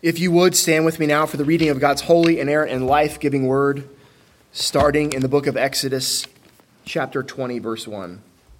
If you would, stand with me now for the reading of God's holy, inerrant, and life-giving word, starting in the book of Exodus, chapter 20, verse 1.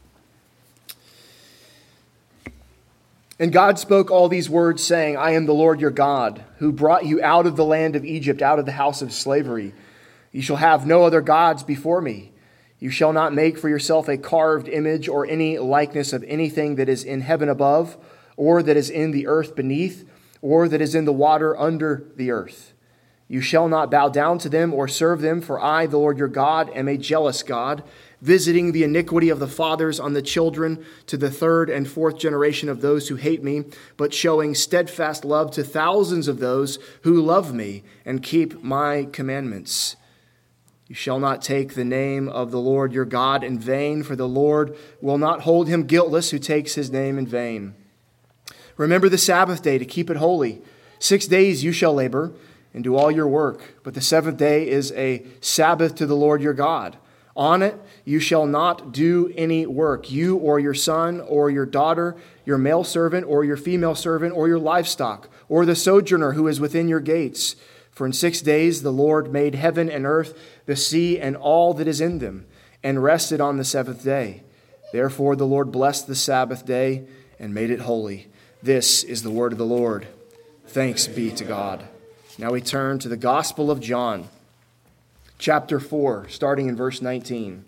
And God spoke all these words, saying, I am the Lord your God, who brought you out of the land of Egypt, out of the house of slavery. You shall have no other gods before me. You shall not make for yourself a carved image or any likeness of anything that is in heaven above, or that is in the earth beneath, or that is in the water under the earth. You shall not bow down to them or serve them, for I, the Lord your God, am a jealous God, visiting the iniquity of the fathers on the children to the third and fourth generation of those who hate me, but showing steadfast love to thousands of those who love me and keep my commandments. You shall not take the name of the Lord your God in vain, for the Lord will not hold him guiltless who takes his name in vain. Remember the Sabbath day to keep it holy. 6 days you shall labor and do all your work, but the seventh day is a Sabbath to the Lord your God. On it you shall not do any work, you or your son or your daughter, your male servant or your female servant or your livestock, or the sojourner who is within your gates. For in 6 days the Lord made heaven and earth, the sea and all that is in them, and rested on the seventh day. Therefore the Lord blessed the Sabbath day and made it holy. This is the word of the Lord. Thanks be to God. Now we turn to the Gospel of John, chapter 4, starting in verse 19.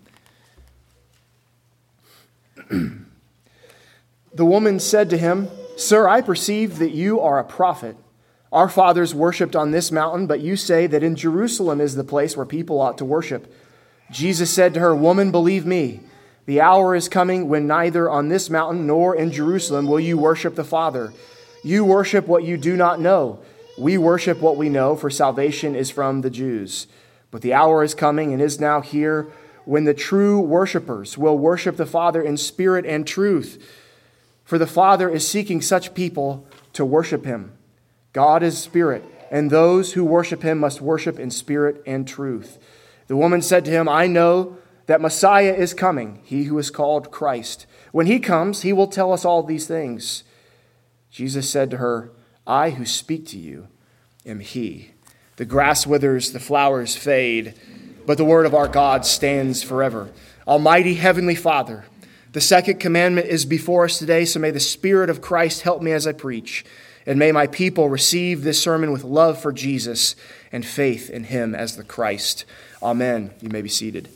The woman said to him, Sir, I perceive that you are a prophet. Our fathers worshipped on this mountain, but you say that in Jerusalem is the place where people ought to worship. Jesus said to her, Woman, believe me, the hour is coming when neither on this mountain nor in Jerusalem will you worship the Father. You worship what you do not know. We worship what we know, for salvation is from the Jews. But the hour is coming and is now here when the true worshipers will worship the Father in spirit and truth. For the Father is seeking such people to worship him. God is spirit, and those who worship him must worship in spirit and truth. The woman said to him, I know that Messiah is coming, he who is called Christ. When he comes, he will tell us all these things. Jesus said to her, I who speak to you am he. The grass withers, the flowers fade, but the word of our God stands forever. Almighty Heavenly Father, the second commandment is before us today, so may the Spirit of Christ help me as I preach, and may my people receive this sermon with love for Jesus and faith in him as the Christ. Amen. You may be seated.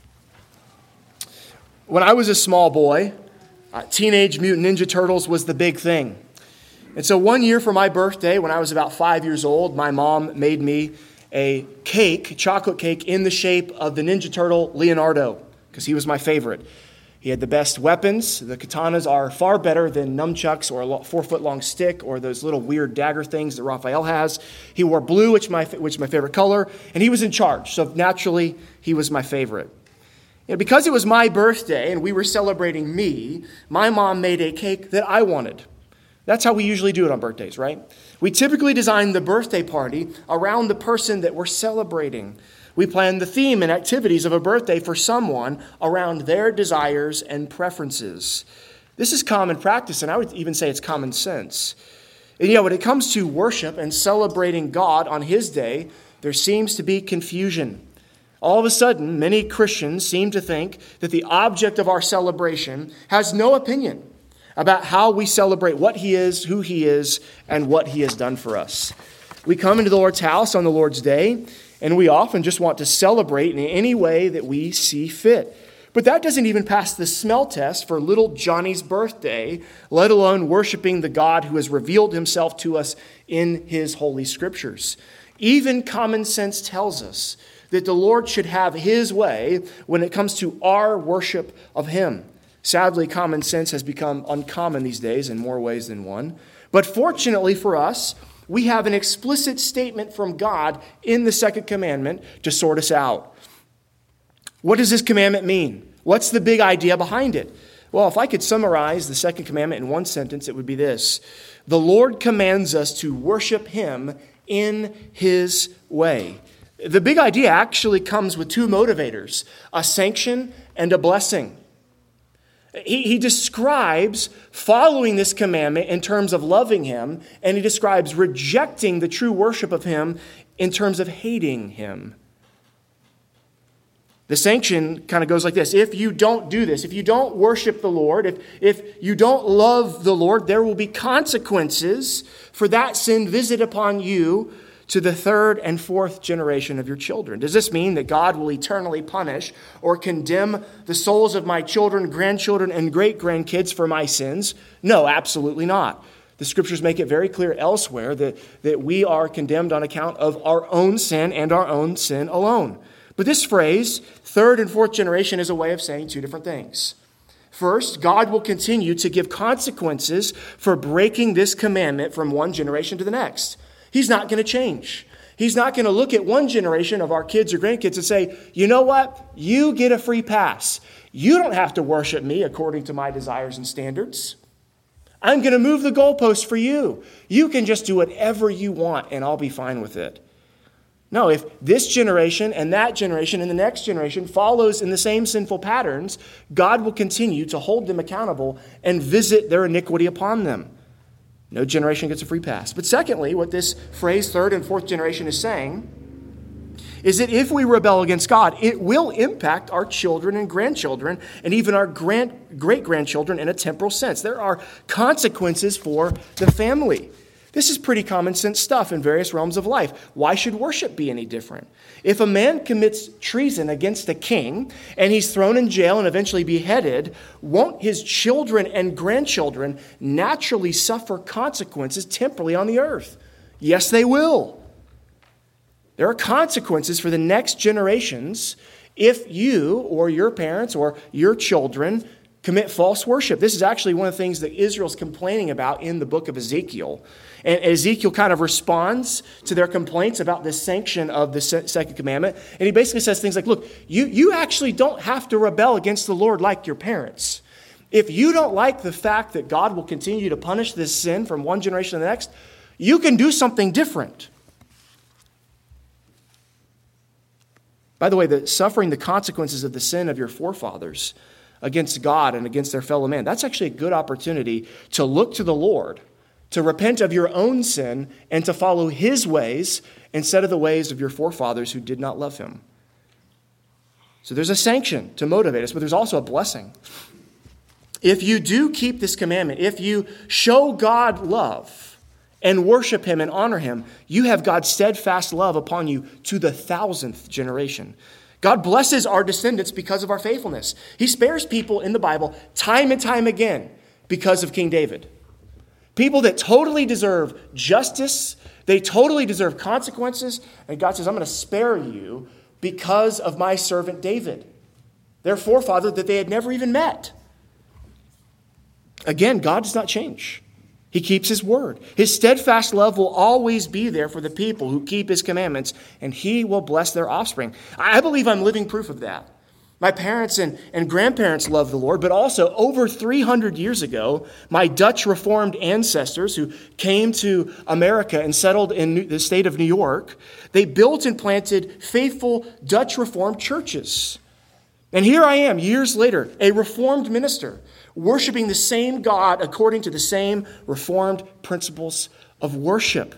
When I was a small boy, Teenage Mutant Ninja Turtles was the big thing. And so one year for my birthday, when I was about 5 years old, my mom made me a cake, chocolate cake, in the shape of the Ninja Turtle Leonardo, because he was my favorite. He had the best weapons. The katanas are far better than nunchucks or a 4-foot-long stick or those little weird dagger things that Raphael has. He wore blue, which is my favorite color, and he was in charge. So naturally, he was my favorite. Because it was my birthday and we were celebrating me, my mom made a cake that I wanted. That's how we usually do it on birthdays, right? We typically design the birthday party around the person that we're celebrating. We plan the theme and activities of a birthday for someone around their desires and preferences. This is common practice, and I would even say it's common sense. And yet, when it comes to worship and celebrating God on his day, there seems to be confusion. All of a sudden, many Christians seem to think that the object of our celebration has no opinion about how we celebrate what he is, who he is, and what he has done for us. We come into the Lord's house on the Lord's day, and we often just want to celebrate in any way that we see fit. But that doesn't even pass the smell test for little Johnny's birthday, let alone worshiping the God who has revealed himself to us in his holy scriptures. Even common sense tells us that the Lord should have his way when it comes to our worship of him. Sadly, common sense has become uncommon these days in more ways than one. But fortunately for us, we have an explicit statement from God in the second commandment to sort us out. What does this commandment mean? What's the big idea behind it? Well, if I could summarize the second commandment in one sentence, it would be this. The Lord commands us to worship him in his way. The big idea actually comes with two motivators, a sanction and a blessing. He describes following this commandment in terms of loving him, and he describes rejecting the true worship of him in terms of hating him. The sanction kind of goes like this. If you don't do this, if you don't worship the Lord, if you don't love the Lord, there will be consequences for that sin visited upon you to the third and fourth generation of your children. Does this mean that God will eternally punish or condemn the souls of my children, grandchildren, and great-grandkids for my sins? No, absolutely not. The scriptures make it very clear elsewhere that we are condemned on account of our own sin and our own sin alone. But this phrase, third and fourth generation, is a way of saying two different things. First, God will continue to give consequences for breaking this commandment from one generation to the next. He's not going to change. He's not going to look at one generation of our kids or grandkids and say, you know what? You get a free pass. You don't have to worship me according to my desires and standards. I'm going to move the goalposts for you. You can just do whatever you want and I'll be fine with it. No, if this generation and that generation and the next generation follows in the same sinful patterns, God will continue to hold them accountable and visit their iniquity upon them. No generation gets a free pass. But secondly, what this phrase, third and fourth generation, is saying is that if we rebel against God, it will impact our children and grandchildren and even our great-grandchildren in a temporal sense. There are consequences for the family. This is pretty common sense stuff in various realms of life. Why should worship be any different? If a man commits treason against a king and he's thrown in jail and eventually beheaded, won't his children and grandchildren naturally suffer consequences temporally on the earth? Yes, they will. There are consequences for the next generations if you or your parents or your children commit false worship. This is actually one of the things that Israel's complaining about in the book of Ezekiel. And Ezekiel kind of responds to their complaints about the sanction of the second commandment. And he basically says things like, look, you actually don't have to rebel against the Lord like your parents. If you don't like the fact that God will continue to punish this sin from one generation to the next, you can do something different. By the way, suffering the consequences of the sin of your forefathers against God and against their fellow man, that's actually a good opportunity to look to the Lord, to repent of your own sin, and to follow his ways instead of the ways of your forefathers who did not love him. So there's a sanction to motivate us, but there's also a blessing. If you do keep this commandment, if you show God love and worship him and honor him, you have God's steadfast love upon you to the 1,000th generation. God blesses our descendants because of our faithfulness. He spares people in the Bible time and time again because of King David. People that totally deserve justice, they totally deserve consequences, and God says, I'm going to spare you because of my servant David, their forefather that they had never even met. Again, God does not change. He keeps his word. His steadfast love will always be there for the people who keep his commandments, and he will bless their offspring. I believe I'm living proof of that. My parents and grandparents loved the Lord, but also over 300 years ago, my Dutch Reformed ancestors who came to America and settled in the state of New York, they built and planted faithful Dutch Reformed churches. And here I am, years later, a Reformed minister, worshiping the same God according to the same Reformed principles of worship.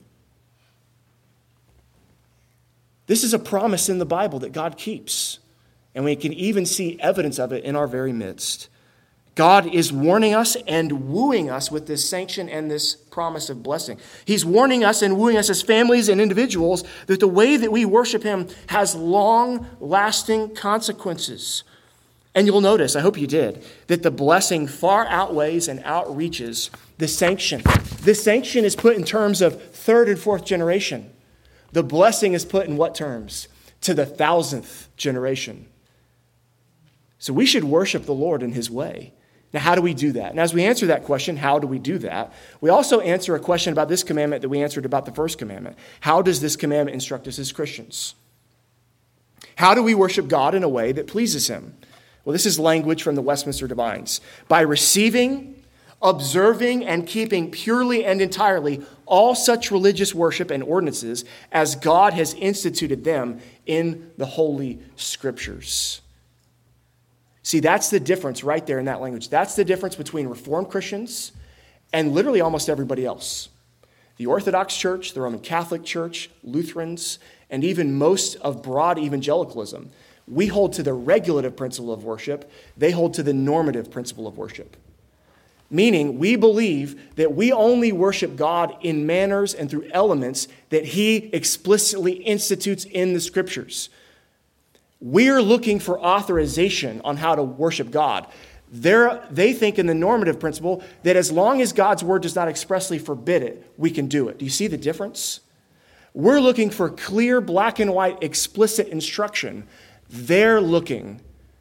This is a promise in the Bible that God keeps. And we can even see evidence of it in our very midst. God is warning us and wooing us with this sanction and this promise of blessing. He's warning us and wooing us as families and individuals that the way that we worship him has long-lasting consequences. And you'll notice, I hope you did, that the blessing far outweighs and outreaches the sanction. The sanction is put in terms of third and fourth generation. The blessing is put in what terms? To the 1,000th generation. So we should worship the Lord in his way. Now, how do we do that? And as we answer that question, how do we do that? We also answer a question about this commandment that we answered about the first commandment. How does this commandment instruct us as Christians? How do we worship God in a way that pleases him? Well, this is language from the Westminster Divines. By receiving, observing, and keeping purely and entirely all such religious worship and ordinances as God has instituted them in the Holy Scriptures. See, that's the difference right there in that language. That's the difference between Reformed Christians and literally almost everybody else. The Orthodox Church, the Roman Catholic Church, Lutherans, and even most of broad evangelicalism. We hold to the regulative principle of worship. They hold to the normative principle of worship. Meaning, we believe that we only worship God in manners and through elements that he explicitly institutes in the Scriptures. We're looking for authorization on how to worship God. They think in the normative principle that as long as God's word does not expressly forbid it, we can do it. Do you see the difference? We're looking for clear, black and white, explicit instruction. They're looking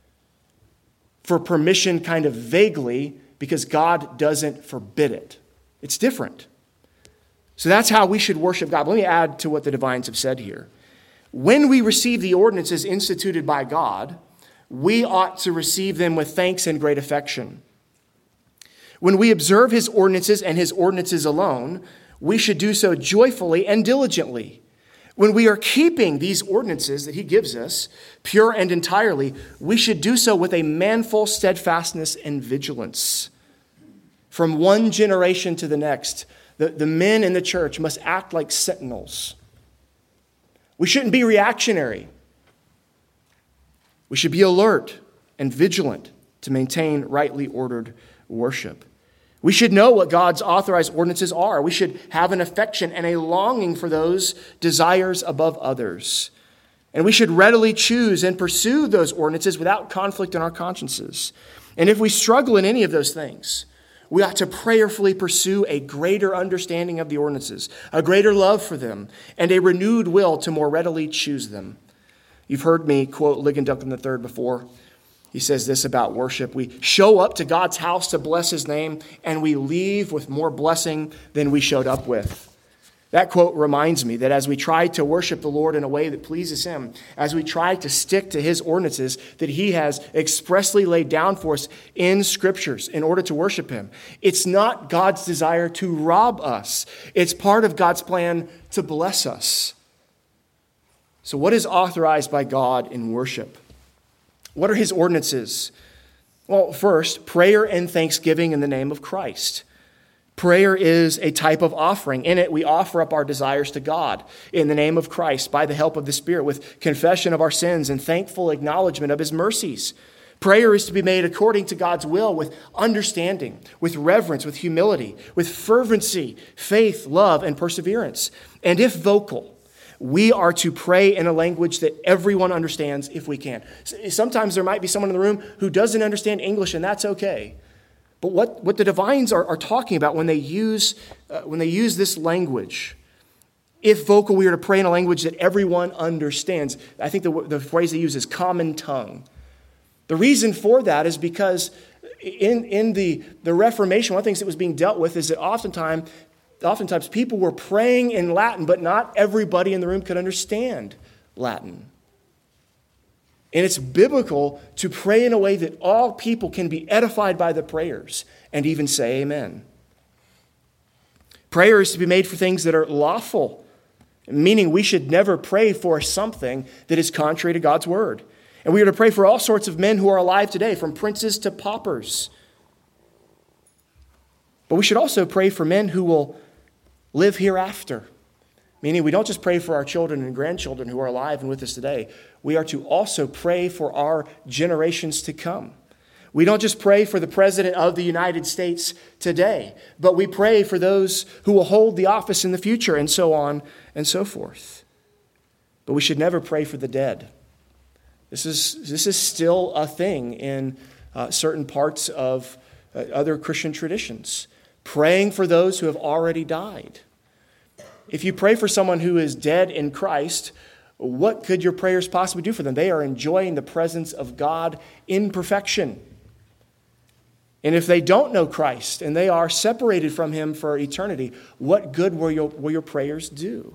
for permission kind of vaguely because God doesn't forbid it. It's different. So that's how we should worship God. Let me add to what the divines have said here. When we receive the ordinances instituted by God, we ought to receive them with thanks and great affection. When we observe his ordinances and his ordinances alone, we should do so joyfully and diligently. When we are keeping these ordinances that he gives us, pure and entirely, we should do so with a manful steadfastness and vigilance. From one generation to the next, the men in the church must act like sentinels. We shouldn't be reactionary. We should be alert and vigilant to maintain rightly ordered worship. We should know what God's authorized ordinances are. We should have an affection and a longing for those desires above others. And we should readily choose and pursue those ordinances without conflict in our consciences. And if we struggle in any of those things, we ought to prayerfully pursue a greater understanding of the ordinances, a greater love for them, and a renewed will to more readily choose them. You've heard me quote Ligon Duncan III before. He says this about worship. We show up to God's house to bless his name, and we leave with more blessing than we showed up with. That quote reminds me that as we try to worship the Lord in a way that pleases him, as we try to stick to his ordinances that he has expressly laid down for us in scriptures in order to worship him, it's not God's desire to rob us. It's part of God's plan to bless us. So what is authorized by God in worship? What are his ordinances? Well, first, prayer and thanksgiving in the name of Christ. Prayer is a type of offering. In it, we offer up our desires to God in the name of Christ by the help of the Spirit with confession of our sins and thankful acknowledgement of his mercies. Prayer is to be made according to God's will with understanding, with reverence, with humility, with fervency, faith, love, and perseverance. And if vocal, we are to pray in a language that everyone understands if we can. Sometimes there might be someone in the room who doesn't understand English, and that's okay. But what the divines are talking about when they use this language, if vocal, we are to pray in a language that everyone understands. I think the phrase they use is common tongue. The reason for that is because in the Reformation, one of the things that was being dealt with is that oftentimes people were praying in Latin, but not everybody in the room could understand Latin. And it's biblical to pray in a way that all people can be edified by the prayers and even say amen. Prayer is to be made for things that are lawful, meaning we should never pray for something that is contrary to God's word. And we are to pray for all sorts of men who are alive today, from princes to paupers. But we should also pray for men who will live hereafter. Meaning we don't just pray for our children and grandchildren who are alive and with us today. We are to also pray for our generations to come. We don't just pray for the President of the United States today, but we pray for those who will hold the office in the future, and so on and so forth. But we should never pray for the dead. This is still a thing in certain parts of other Christian traditions. Praying for those who have already died. If you pray for someone who is dead in Christ, what could your prayers possibly do for them? They are enjoying the presence of God in perfection. And if they don't know Christ and they are separated from him for eternity, what good will your prayers do?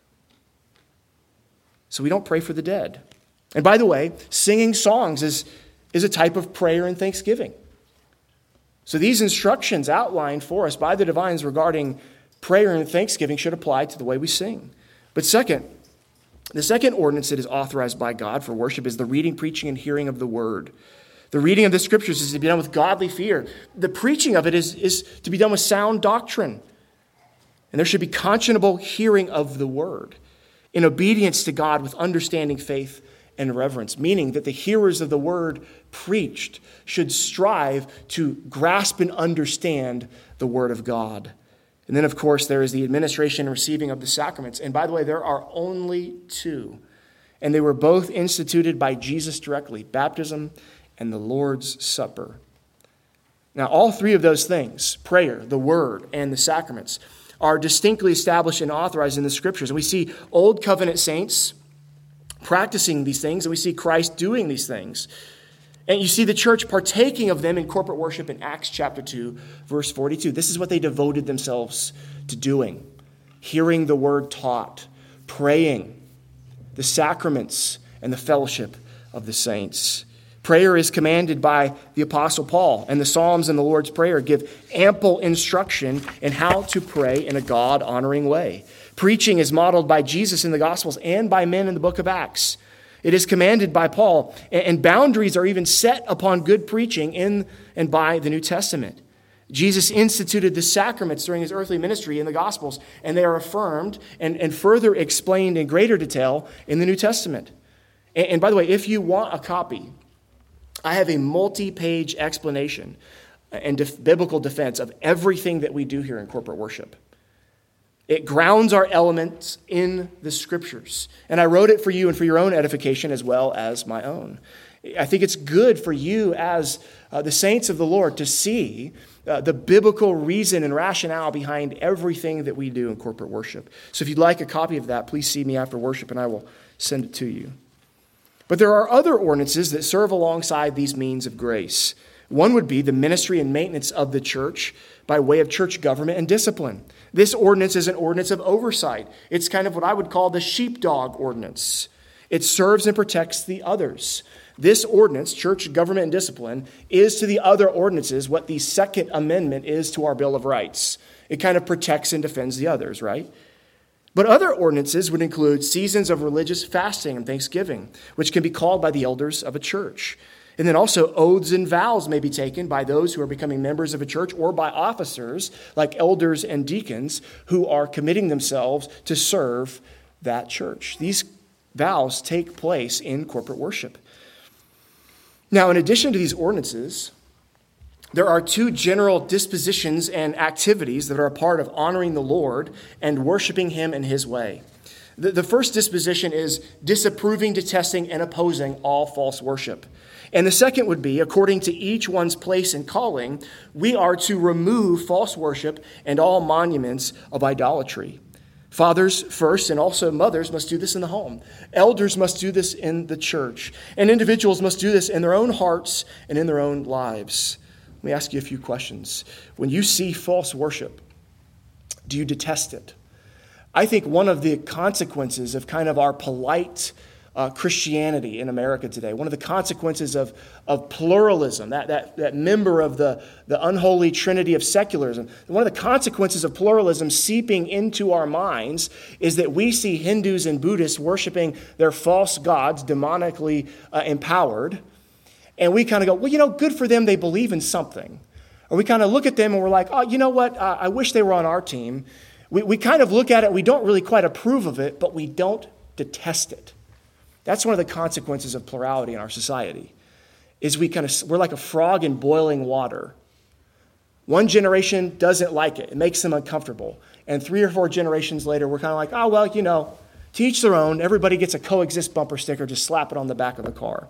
So we don't pray for the dead. And by the way, singing songs is a type of prayer and thanksgiving. So these instructions outlined for us by the divines regarding prayer and thanksgiving should apply to the way we sing. But the second ordinance that is authorized by God for worship is the reading, preaching, and hearing of the word. The reading of the scriptures is to be done with godly fear. The preaching of it is to be done with sound doctrine. And there should be conscionable hearing of the word in obedience to God with understanding, faith, and reverence, meaning that the hearers of the word preached should strive to grasp and understand the word of God. And then, of course, there is the administration and receiving of the sacraments. And by the way, there are only two. And they were both instituted by Jesus directly, baptism and the Lord's Supper. Now, all three of those things, prayer, the word, and the sacraments, are distinctly established and authorized in the scriptures. And we see Old Covenant saints practicing these things, and we see Christ doing these things. And you see the church partaking of them in corporate worship in Acts chapter 2, verse 42. This is what they devoted themselves to doing: hearing the word taught, praying, the sacraments, and the fellowship of the saints. Prayer is commanded by the Apostle Paul, and the Psalms and the Lord's Prayer give ample instruction in how to pray in a God-honoring way. Preaching is modeled by Jesus in the Gospels and by men in the book of Acts. It is commanded by Paul, and boundaries are even set upon good preaching in and by the New Testament. Jesus instituted the sacraments during his earthly ministry in the Gospels, and they are affirmed and further explained in greater detail in the New Testament. And by the way, if you want a copy, I have a multi-page explanation and biblical defense of everything that we do here in corporate worship. It grounds our elements in the scriptures. And I wrote it for you and for your own edification as well as my own. I think it's good for you as the saints of the Lord to see the biblical reason and rationale behind everything that we do in corporate worship. So if you'd like a copy of that, please see me after worship and I will send it to you. But there are other ordinances that serve alongside these means of grace. One would be the ministry and maintenance of the church by way of church government and discipline. This ordinance is an ordinance of oversight. It's kind of what I would call the sheepdog ordinance. It serves and protects the others. This ordinance, church government and discipline, is to the other ordinances what the Second Amendment is to our Bill of Rights. It kind of protects and defends the others, right? But other ordinances would include seasons of religious fasting and thanksgiving, which can be called by the elders of a church. And then also oaths and vows may be taken by those who are becoming members of a church or by officers like elders and deacons who are committing themselves to serve that church. These vows take place in corporate worship. Now, in addition to these ordinances, there are two general dispositions and activities that are a part of honoring the Lord and worshiping him in his way. The first disposition is disapproving, detesting, and opposing all false worship. And the second would be, according to each one's place and calling, we are to remove false worship and all monuments of idolatry. Fathers first, and also mothers must do this in the home. Elders must do this in the church. And individuals must do this in their own hearts and in their own lives. Let me ask you a few questions. When you see false worship, do you detest it? I think one of the consequences of kind of our polite Christianity in America today, one of the consequences of pluralism, that member of the unholy trinity of secularism, one of the consequences of pluralism seeping into our minds is that we see Hindus and Buddhists worshiping their false gods, demonically empowered, and we kind of go, well, good for them, they believe in something. Or we kind of look at them and we're like, oh, you know what, I wish they were on our team. We kind of look at it, we don't really quite approve of it, but we don't detest it. That's one of the consequences of plurality in our society, is we're like a frog in boiling water. One generation doesn't like it. It makes them uncomfortable. And 3 or 4 generations later, we're kind of like, oh, well, to each their own. Everybody gets a coexist bumper sticker, just slap it on the back of the car.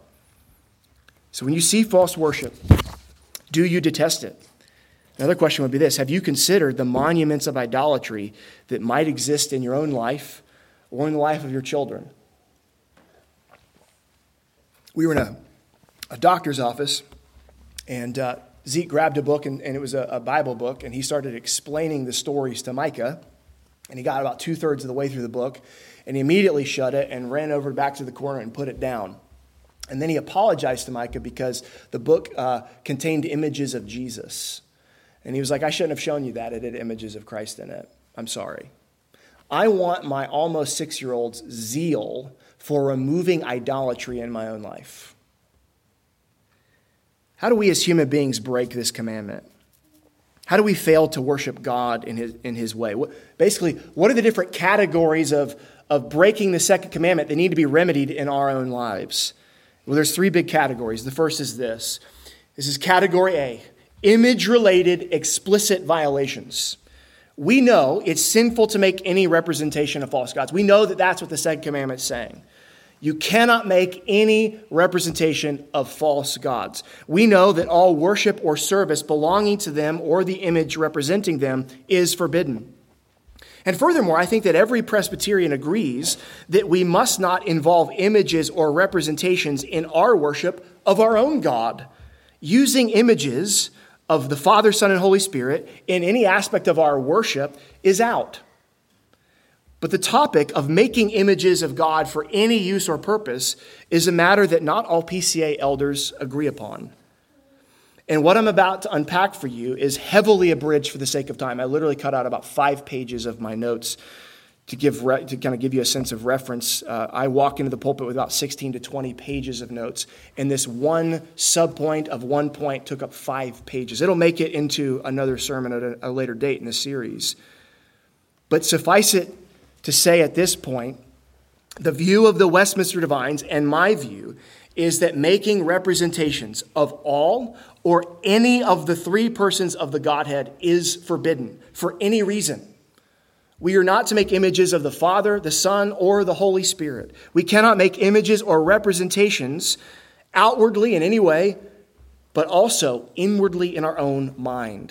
So when you see false worship, do you detest it? Another question would be this: have you considered the monuments of idolatry that might exist in your own life or in the life of your children? We were in a doctor's office, and Zeke grabbed a book, and it was a Bible book, and he started explaining the stories to Micah, and he got about 2/3 of the way through the book, and he immediately shut it and ran over back to the corner and put it down. And then he apologized to Micah because the book contained images of Jesus. And he was like, I shouldn't have shown you that. It had images of Christ in it. I'm sorry. I want my almost 6-year-old's zeal for removing idolatry in my own life. How do we as human beings break this commandment? How do we fail to worship God in his way? Basically, what are the different categories of breaking the second commandment that need to be remedied in our own lives? Well, there's three big categories. The first is this. This is category A, image-related explicit violations. We know it's sinful to make any representation of false gods. We know that that's what the second commandment is saying. You cannot make any representation of false gods. We know that all worship or service belonging to them or the image representing them is forbidden. And furthermore, I think that every Presbyterian agrees that we must not involve images or representations in our worship of our own God. Using images of the Father, Son, and Holy Spirit in any aspect of our worship is out. But the topic of making images of God for any use or purpose is a matter that not all PCA elders agree upon. And what I'm about to unpack for you is heavily abridged for the sake of time. I literally cut out about 5 pages of my notes to kind of give you a sense of reference. I walk into the pulpit with about 16 to 20 pages of notes, and this one subpoint of one point took up 5 pages. It'll make it into another sermon at a later date in the series. But suffice it to say at this point, the view of the Westminster Divines and my view is that making representations of all or any of the 3 persons of the Godhead is forbidden for any reason. We are not to make images of the Father, the Son, or the Holy Spirit. We cannot make images or representations outwardly in any way, but also inwardly in our own mind.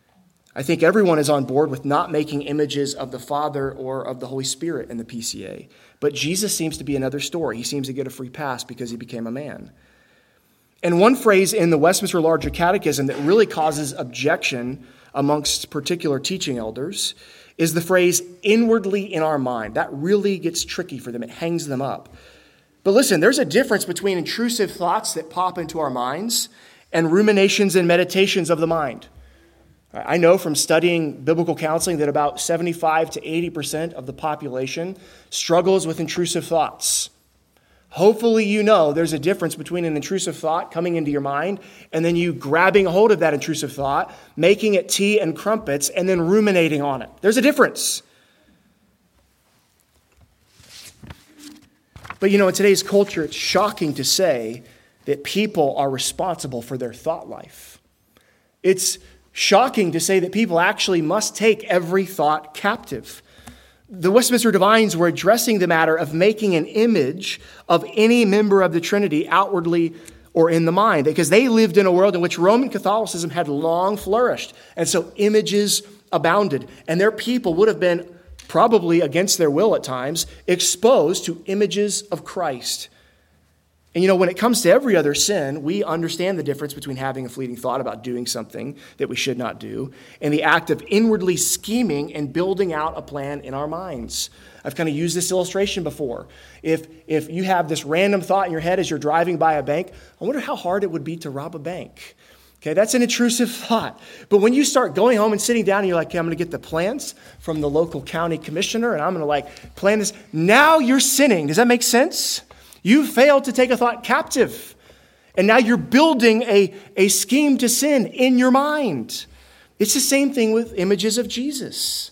I think everyone is on board with not making images of the Father or of the Holy Spirit in the PCA. But Jesus seems to be another story. He seems to get a free pass because he became a man. And one phrase in the Westminster Larger Catechism that really causes objection amongst particular teaching elders is the phrase inwardly in our mind. That really gets tricky for them. It hangs them up. But listen, there's a difference between intrusive thoughts that pop into our minds and ruminations and meditations of the mind. I know from studying biblical counseling that about 75 to 80% of the population struggles with intrusive thoughts. Hopefully you know there's a difference between an intrusive thought coming into your mind and then you grabbing a hold of that intrusive thought, making it tea and crumpets, and then ruminating on it. There's a difference. But in today's culture, it's shocking to say that people are responsible for their thought life. It's shocking to say that people actually must take every thought captive. The Westminster Divines were addressing the matter of making an image of any member of the Trinity outwardly or in the mind, because they lived in a world in which Roman Catholicism had long flourished. And so images abounded, and their people would have been, probably against their will at times, exposed to images of Christ. And when it comes to every other sin, we understand the difference between having a fleeting thought about doing something that we should not do and the act of inwardly scheming and building out a plan in our minds. I've kind of used this illustration before. If you have this random thought in your head as you're driving by a bank, I wonder how hard it would be to rob a bank. Okay, that's an intrusive thought. But when you start going home and sitting down and you're like, okay, I'm going to get the plans from the local county commissioner and I'm going to plan this. Now you're sinning. Does that make sense? You failed to take a thought captive. And now you're building a scheme to sin in your mind. It's the same thing with images of Jesus.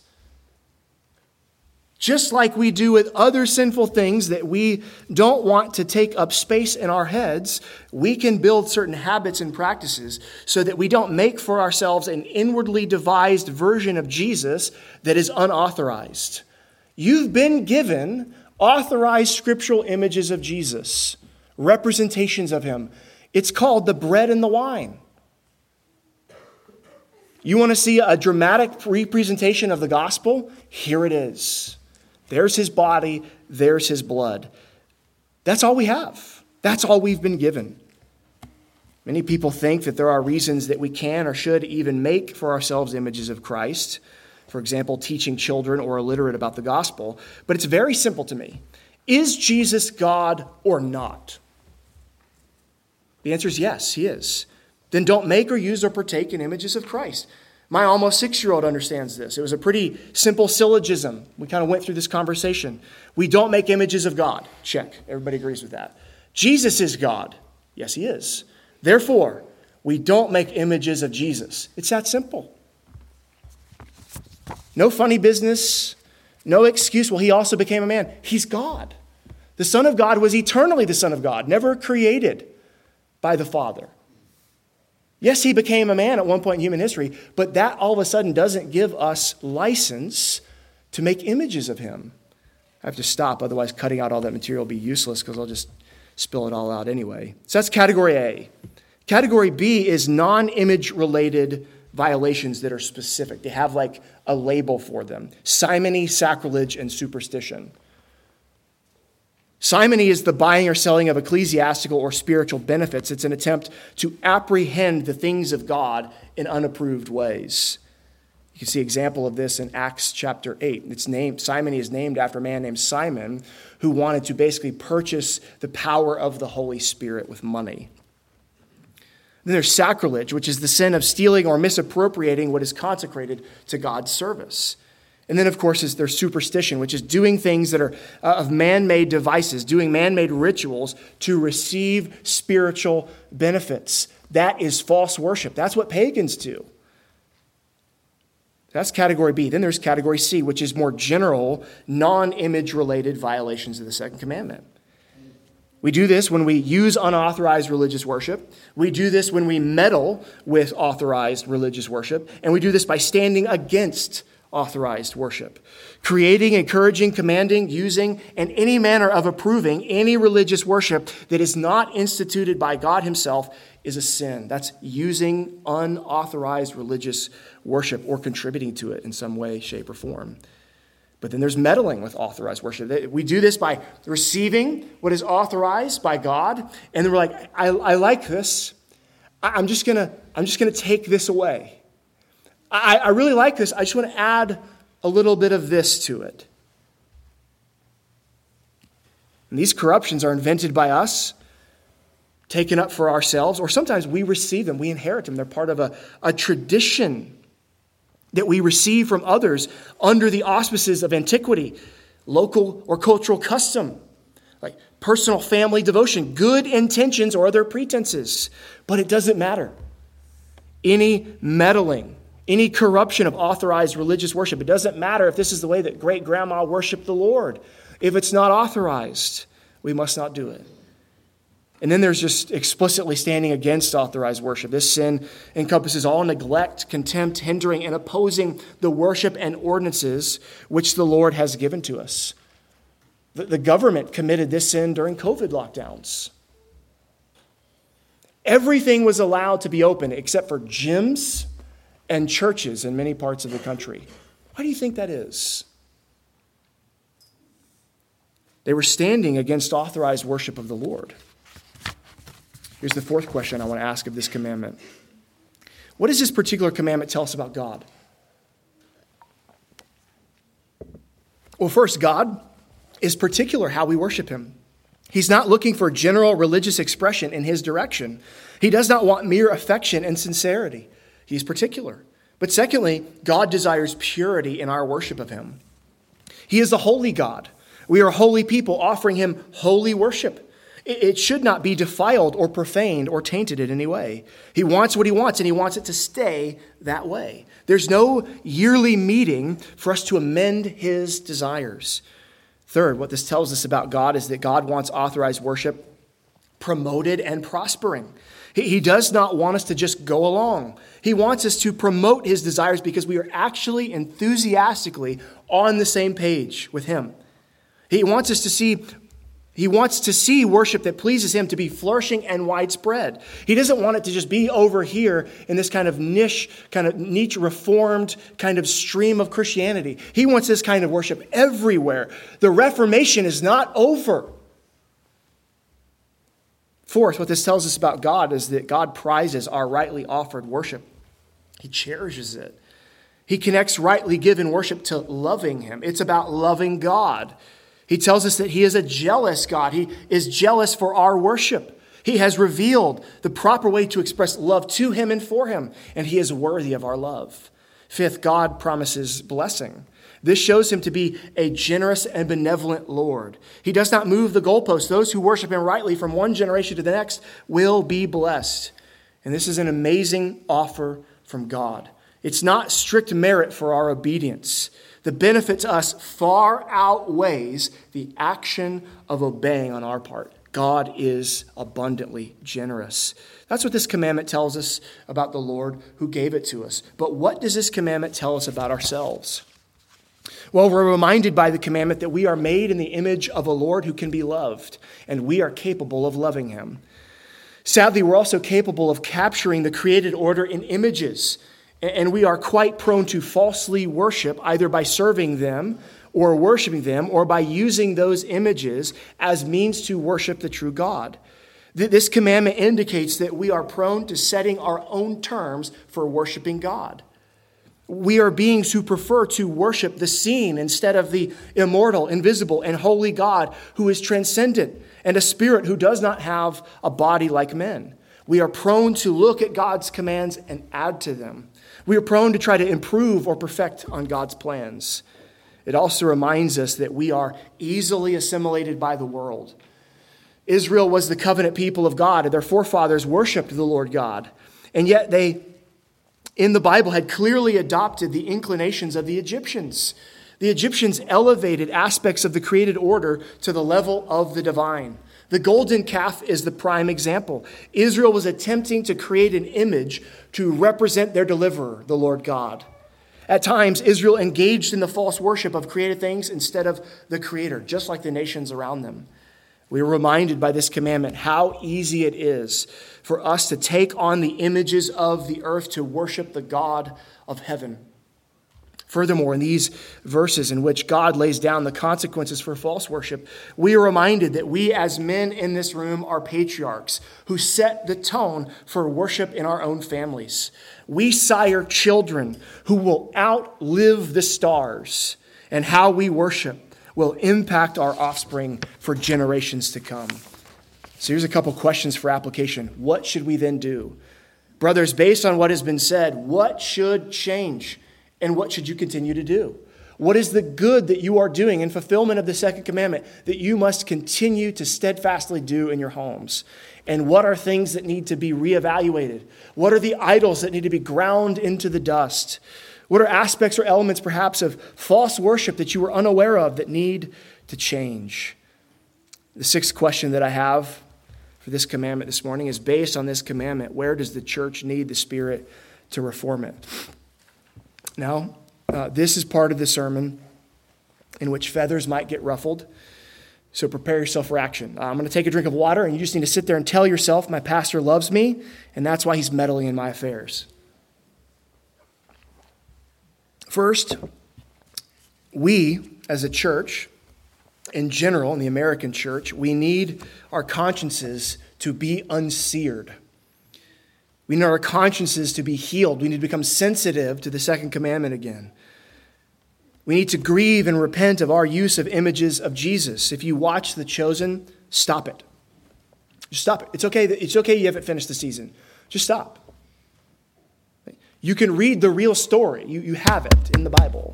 Just like we do with other sinful things that we don't want to take up space in our heads, we can build certain habits and practices so that we don't make for ourselves an inwardly devised version of Jesus that is unauthorized. You've been given authorized scriptural images of Jesus, representations of him. It's called the bread and the wine. You want to see a dramatic representation of the gospel? Here it is. There's his body, there's his blood. That's all we have. That's all we've been given. Many people think that there are reasons that we can or should even make for ourselves images of Christ. For example, teaching children or illiterate about the gospel. But it's very simple to me. Is Jesus God or not? The answer is yes, he is. Then don't make or use or partake in images of Christ. My almost 6-year-old understands this. It was a pretty simple syllogism. We kind of went through this conversation. We don't make images of God. Check. Everybody agrees with that. Jesus is God. Yes, he is. Therefore, We don't make images of Jesus. It's that simple. No funny business, no excuse. Well, he also became a man. He's God. The Son of God was eternally the Son of God, never created by the Father. Yes, he became a man at one point in human history, but that all of a sudden doesn't give us license to make images of him. I have to stop, otherwise cutting out all that material will be useless because I'll just spill it all out anyway. So that's category A. Category B is non-image related violations that are specific. They have like a label for them. Simony, sacrilege, and superstition. Simony is the buying or selling of ecclesiastical or spiritual benefits. It's an attempt to apprehend the things of God in unapproved ways. You can see an example of this in Acts chapter 8. Simony is named after a man named Simon who wanted to basically purchase the power of the Holy Spirit with money. Then there's sacrilege, which is the sin of stealing or misappropriating what is consecrated to God's service. And then, of course, there's superstition, which is doing things that are of man-made devices, doing man-made rituals to receive spiritual benefits. That is false worship. That's what pagans do. That's category B. Then there's category C, which is more general, non-image related violations of the second commandment. We do this when we use unauthorized religious worship. We do this when we meddle with authorized religious worship. And we do this by standing against authorized worship. Creating, encouraging, commanding, using, and any manner of approving any religious worship that is not instituted by God himself is a sin. That's using unauthorized religious worship or contributing to it in some way, shape, or form. But then there's meddling with authorized worship. We do this by receiving what is authorized by God, and then we're like, I like this. I'm just gonna take this away. I really like this. I just want to add a little bit of this to it. And these corruptions are invented by us, taken up for ourselves, or sometimes we receive them, we inherit them. They're part of a tradition that we receive from others under the auspices of antiquity, local or cultural custom, like personal family devotion, good intentions or other pretenses. But it doesn't matter. Any meddling, any corruption of authorized religious worship, it doesn't matter if this is the way that great-grandma worshiped the Lord. If it's not authorized, we must not do it. And then there's just explicitly standing against authorized worship. This sin encompasses all neglect, contempt, hindering, and opposing the worship and ordinances which the Lord has given to us. The government committed this sin during COVID lockdowns. Everything was allowed to be open except for gyms and churches in many parts of the country. Why do you think that is? They were standing against authorized worship of the Lord. Here's the fourth question I want to ask of this commandment. What does this particular commandment tell us about God? Well, first, God is particular how we worship him. He's not looking for general religious expression in his direction. He does not want mere affection and sincerity. He's particular. But secondly, God desires purity in our worship of him. He is a holy God. We are holy people offering him holy worship. It should not be defiled or profaned or tainted in any way. He wants what he wants, and he wants it to stay that way. There's no yearly meeting for us to amend his desires. Third, what this tells us about God is that God wants authorized worship promoted and prospering. He does not want us to just go along. He wants us to promote his desires because we are actually enthusiastically on the same page with him. He wants to see worship that pleases him to be flourishing and widespread. He doesn't want it to just be over here in this kind of niche reformed kind of stream of Christianity. He wants this kind of worship everywhere. The Reformation is not over. Fourth, what this tells us about God is that God prizes our rightly offered worship. He cherishes it. He connects rightly given worship to loving him. It's about loving God. He tells us that he is a jealous God. He is jealous for our worship. He has revealed the proper way to express love to him and for him, and he is worthy of our love. Fifth, God promises blessing. This shows him to be a generous and benevolent Lord. He does not move the goalposts. Those who worship him rightly from one generation to the next will be blessed. And this is an amazing offer from God. It's not strict merit for our obedience. The benefit to us far outweighs the action of obeying on our part. God is abundantly generous. That's what this commandment tells us about the Lord who gave it to us. But what does this commandment tell us about ourselves? Well, we're reminded by the commandment that we are made in the image of a Lord who can be loved, and we are capable of loving him. Sadly, we're also capable of capturing the created order in images, and we are quite prone to falsely worship, either by serving them or worshiping them, or by using those images as means to worship the true God. This commandment indicates that we are prone to setting our own terms for worshiping God. We are beings who prefer to worship the seen instead of the immortal, invisible, and holy God who is transcendent and a spirit who does not have a body like men. We are prone to look at God's commands and add to them. We are prone to try to improve or perfect on God's plans. It also reminds us that we are easily assimilated by the world. Israel was the covenant people of God, and their forefathers worshiped the Lord God. And yet they, in the Bible, had clearly adopted the inclinations of the Egyptians. The Egyptians elevated aspects of the created order to the level of the divine. The golden calf is the prime example. Israel was attempting to create an image to represent their deliverer, the Lord God. At times, Israel engaged in the false worship of created things instead of the Creator, just like the nations around them. We are reminded by this commandment how easy it is for us to take on the images of the earth to worship the God of heaven. Furthermore, in these verses in which God lays down the consequences for false worship, we are reminded that we as men in this room are patriarchs who set the tone for worship in our own families. We sire children who will outlive the stars, and how we worship will impact our offspring for generations to come. So here's a couple questions for application. What should we then do? Brothers, based on what has been said, what should change? And what should you continue to do? What is the good that you are doing in fulfillment of the second commandment that you must continue to steadfastly do in your homes? And what are things that need to be reevaluated? What are the idols that need to be ground into the dust? What are aspects or elements perhaps of false worship that you were unaware of that need to change? The sixth question that I have for this commandment this morning is based on this commandment. Where does the church need the Spirit to reform it? Now, this is part of the sermon in which feathers might get ruffled, so prepare yourself for action. I'm going to take a drink of water, and you just need to sit there and tell yourself, my pastor loves me, and that's why he's meddling in my affairs. First, we as a church, in general, in the American church, we need our consciences to be unseared. We need our consciences to be healed. We need to become sensitive to the second commandment again. We need to grieve and repent of our use of images of Jesus. If you watch The Chosen, stop it. Just stop it. It's okay you haven't finished the season. Just stop. You can read the real story. You have it in the Bible.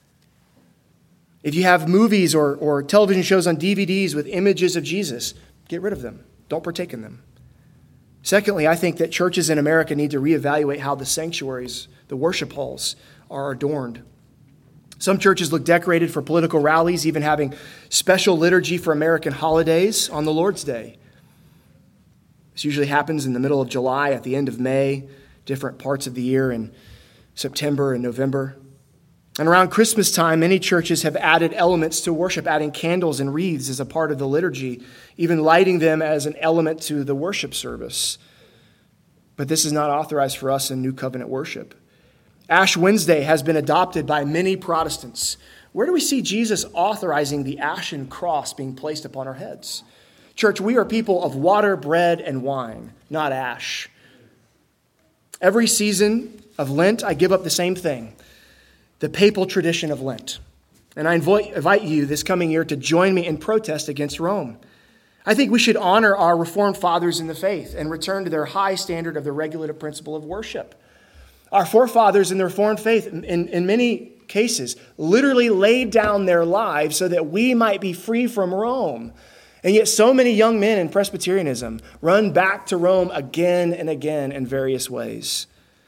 If you have movies or television shows on DVDs with images of Jesus, get rid of them. Don't partake in them. Secondly, I think that churches in America need to reevaluate how the sanctuaries, the worship halls, are adorned. Some churches look decorated for political rallies, even having special liturgy for American holidays on the Lord's Day. This usually happens in the middle of July, at the end of May, different parts of the year in September and November. And around Christmas time, many churches have added elements to worship, adding candles and wreaths as a part of the liturgy, even lighting them as an element to the worship service. But this is not authorized for us in New Covenant worship. Ash Wednesday has been adopted by many Protestants. Where do we see Jesus authorizing the ashen cross being placed upon our heads? Church, we are people of water, bread, and wine, not ash. Every season of Lent, I give up the same thing. The papal tradition of Lent. And I invite you this coming year to join me in protest against Rome. I think we should honor our Reformed fathers in the faith and return to their high standard of the regulative principle of worship. Our forefathers in the Reformed faith, in many cases, literally laid down their lives so that we might be free from Rome. And yet so many young men in Presbyterianism run back to Rome again and again in various ways.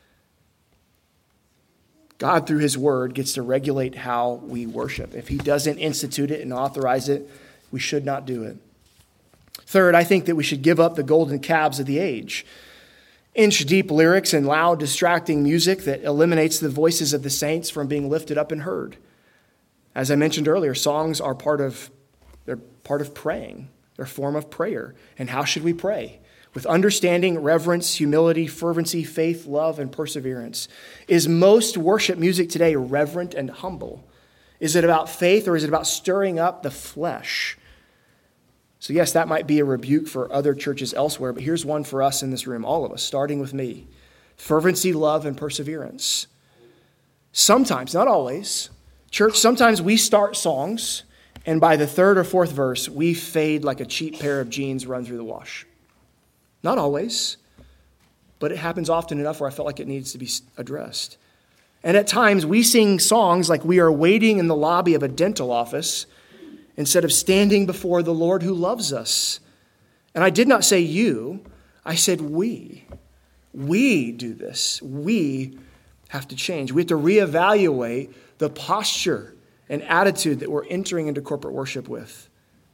God, through his word, gets to regulate how we worship. If he doesn't institute it and authorize it, we should not do it. Third, I think that we should give up the golden calves of the age. Inch-deep lyrics and loud, distracting music that eliminates the voices of the saints from being lifted up and heard. As I mentioned earlier, songs are part of praying. They're a form of prayer. And how should we pray? With understanding, reverence, humility, fervency, faith, love, and perseverance. Is most worship music today reverent and humble? Is it about faith, or is it about stirring up the flesh? So yes, that might be a rebuke for other churches elsewhere, but here's one for us in this room, all of us, starting with me. Fervency, love, and perseverance. Sometimes, not always, church, sometimes we start songs, and by the third or fourth verse, we fade like a cheap pair of jeans run through the wash. Not always, but it happens often enough where I felt like it needs to be addressed. And at times, we sing songs like we are waiting in the lobby of a dental office instead of standing before the Lord who loves us. And I did not say you, I said we. We do this. We have to change. We have to reevaluate the posture and attitude that we're entering into corporate worship with.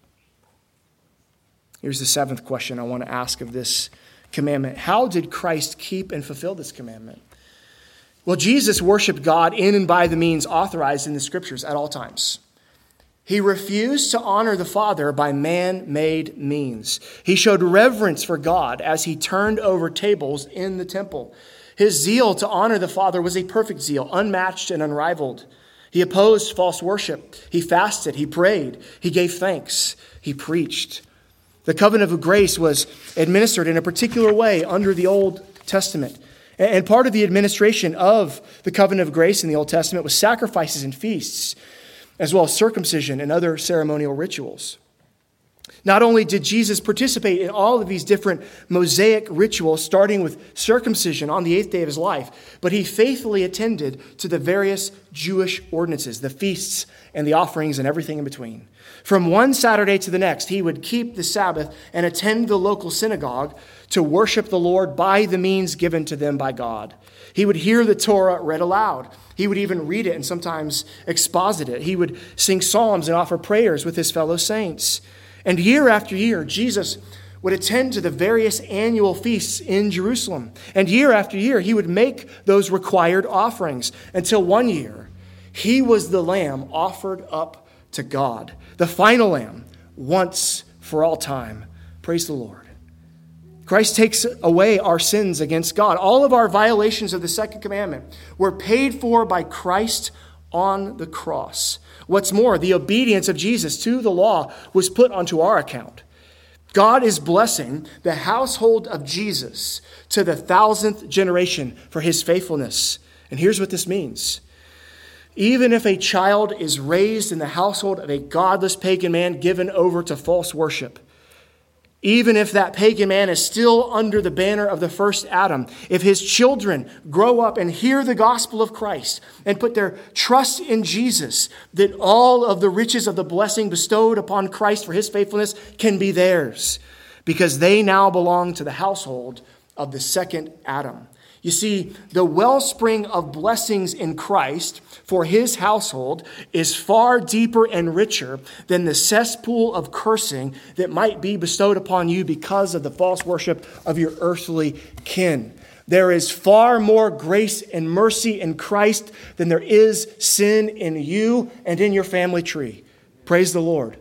Here's the seventh question I want to ask of this commandment. How did Christ keep and fulfill this commandment? Well, Jesus worshiped God in and by the means authorized in the Scriptures at all times. He refused to honor the Father by man-made means. He showed reverence for God as he turned over tables in the temple. His zeal to honor the Father was a perfect zeal, unmatched and unrivaled. He opposed false worship. He fasted. He prayed. He gave thanks. He preached. The covenant of grace was administered in a particular way under the Old Testament. And part of the administration of the covenant of grace in the Old Testament was sacrifices and feasts, as well as circumcision and other ceremonial rituals. Not only did Jesus participate in all of these different Mosaic rituals, starting with circumcision on the 8th day of his life, but he faithfully attended to the various Jewish ordinances, the feasts and the offerings and everything in between. From one Saturday to the next, he would keep the Sabbath and attend the local synagogue to worship the Lord by the means given to them by God. He would hear the Torah read aloud. He would even read it and sometimes exposit it. He would sing psalms and offer prayers with his fellow saints. And year after year, Jesus would attend to the various annual feasts in Jerusalem. And year after year, he would make those required offerings until one year, he was the lamb offered up to God, the final lamb, once for all time. Praise the Lord. Christ takes away our sins against God. All of our violations of the second commandment were paid for by Christ on the cross. What's more, the obedience of Jesus to the law was put onto our account. God is blessing the household of Jesus to the 1,000th generation for his faithfulness. And here's what this means. Even if a child is raised in the household of a godless pagan man given over to false worship, even if that pagan man is still under the banner of the first Adam, if his children grow up and hear the gospel of Christ and put their trust in Jesus, then all of the riches of the blessing bestowed upon Christ for his faithfulness can be theirs, because they now belong to the household of the second Adam. You see, the wellspring of blessings in Christ for his household is far deeper and richer than the cesspool of cursing that might be bestowed upon you because of the false worship of your earthly kin. There is far more grace and mercy in Christ than there is sin in you and in your family tree. Praise the Lord.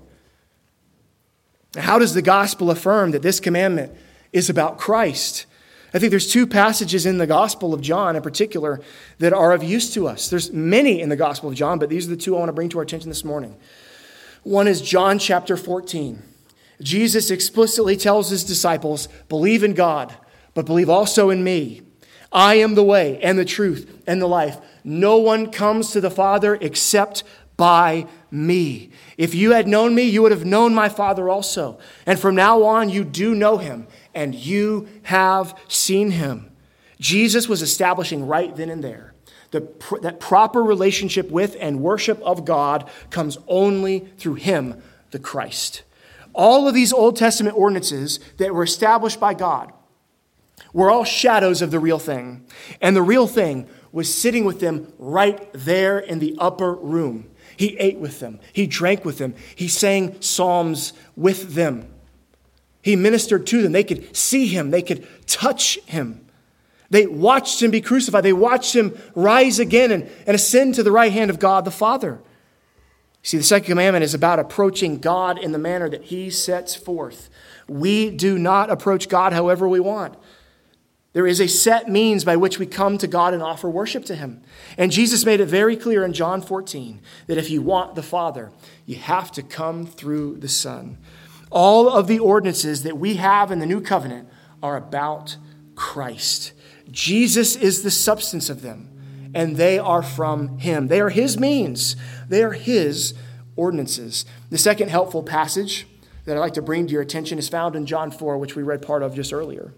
How does the gospel affirm that this commandment is about Christ? I think there's two passages in the Gospel of John in particular that are of use to us. There's many in the Gospel of John, but these are the two I want to bring to our attention this morning. One is John chapter 14. Jesus explicitly tells his disciples, believe in God, but believe also in me. I am the way and the truth and the life. No one comes to the Father except by me. If you had known me, you would have known my Father also. And from now on, you do know him, and you have seen him. Jesus was establishing right then and there that proper relationship with and worship of God comes only through him, the Christ. All of these Old Testament ordinances that were established by God were all shadows of the real thing. And the real thing was sitting with them right there in the upper room. He ate with them. He drank with them. He sang psalms with them. He ministered to them. They could see him. They could touch him. They watched him be crucified. They watched him rise again and ascend to the right hand of God the Father. See, the second commandment is about approaching God in the manner that he sets forth. We do not approach God however we want. There is a set means by which we come to God and offer worship to him. And Jesus made it very clear in John 14 that if you want the Father, you have to come through the Son. All of the ordinances that we have in the new covenant are about Christ. Jesus is the substance of them, and they are from him. They are his means. They are his ordinances. The second helpful passage that I'd like to bring to your attention is found in John 4, which we read part of just earlier.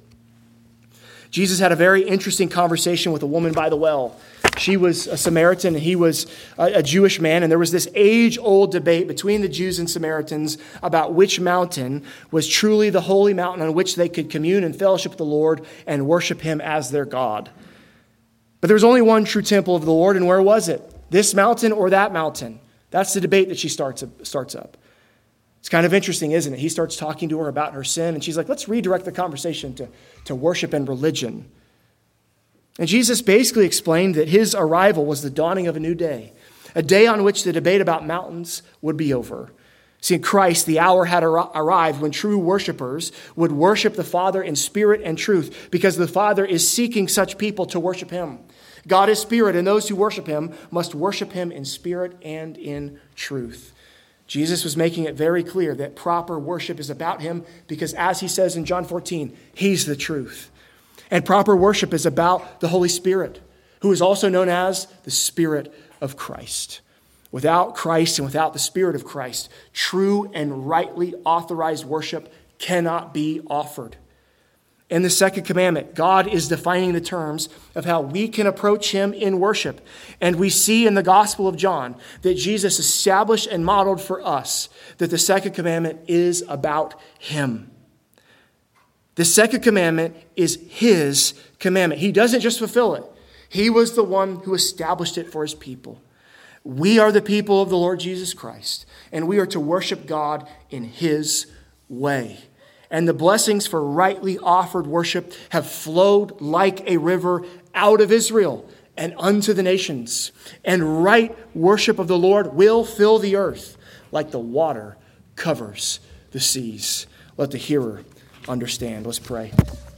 Jesus had a very interesting conversation with a woman by the well. She was a Samaritan and he was a Jewish man. And there was this age-old debate between the Jews and Samaritans about which mountain was truly the holy mountain on which they could commune and fellowship with the Lord and worship him as their God. But there was only one true temple of the Lord, and where was it? This mountain or that mountain? That's the debate that she starts up. It's kind of interesting, isn't it? He starts talking to her about her sin, and she's like, let's redirect the conversation to worship and religion. And Jesus basically explained that his arrival was the dawning of a new day, a day on which the debate about mountains would be over. See, in Christ, the hour had arrived when true worshipers would worship the Father in spirit and truth, because the Father is seeking such people to worship him. God is spirit, and those who worship him must worship him in spirit and in truth. Jesus was making it very clear that proper worship is about him because, as he says in John 14, he's the truth. And proper worship is about the Holy Spirit, who is also known as the Spirit of Christ. Without Christ and without the Spirit of Christ, true and rightly authorized worship cannot be offered. In the second commandment, God is defining the terms of how we can approach him in worship. And we see in the Gospel of John that Jesus established and modeled for us that the second commandment is about him. The second commandment is his commandment. He doesn't just fulfill it. He was the one who established it for his people. We are the people of the Lord Jesus Christ, and we are to worship God in his way. And the blessings for rightly offered worship have flowed like a river out of Israel and unto the nations. And right worship of the Lord will fill the earth like the water covers the seas. Let the hearer understand. Let's pray.